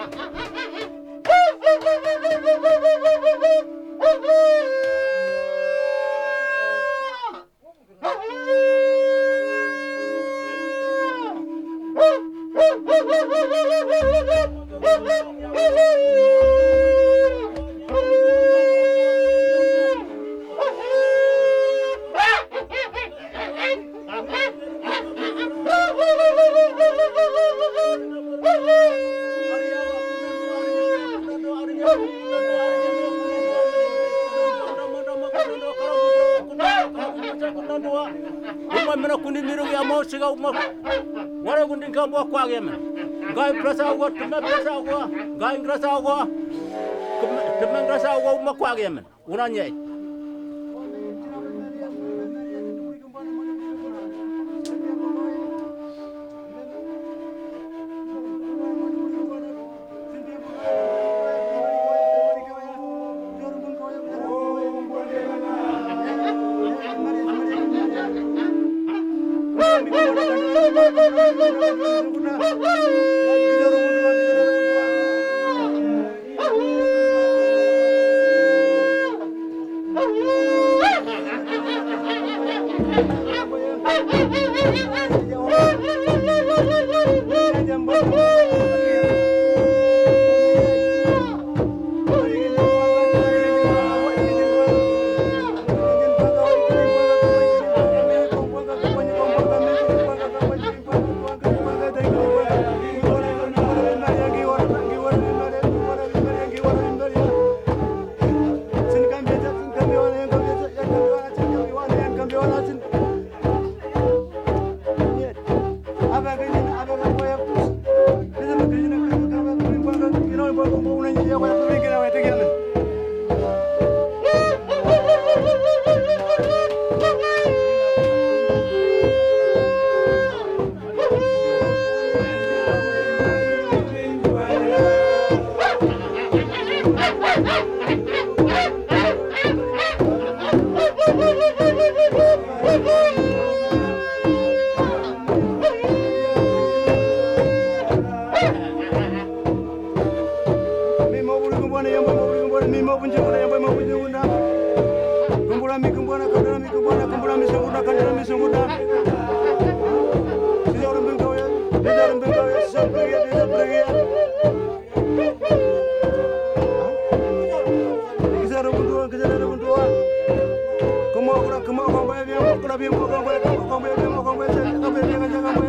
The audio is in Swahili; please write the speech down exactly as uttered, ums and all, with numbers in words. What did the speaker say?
Uma mina kundi miru ya mau siga uma wara kundi kambo kwa game gai prasa go tume prasa go gai grasa go tume grasa go uma kwa game unanye Come on, come on, come on, come on, come on, come on, come on, come on, come on, come on, come on, come on,